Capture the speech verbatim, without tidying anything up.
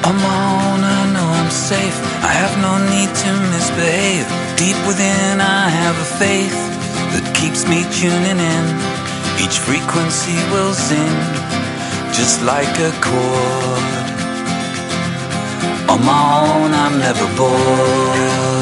On my own, I know I'm safe. I have no need to misbehave. Deep within, I have a faith that keeps me tuning in. Each frequency will sing, just like a chord. On my own, I'm never bored.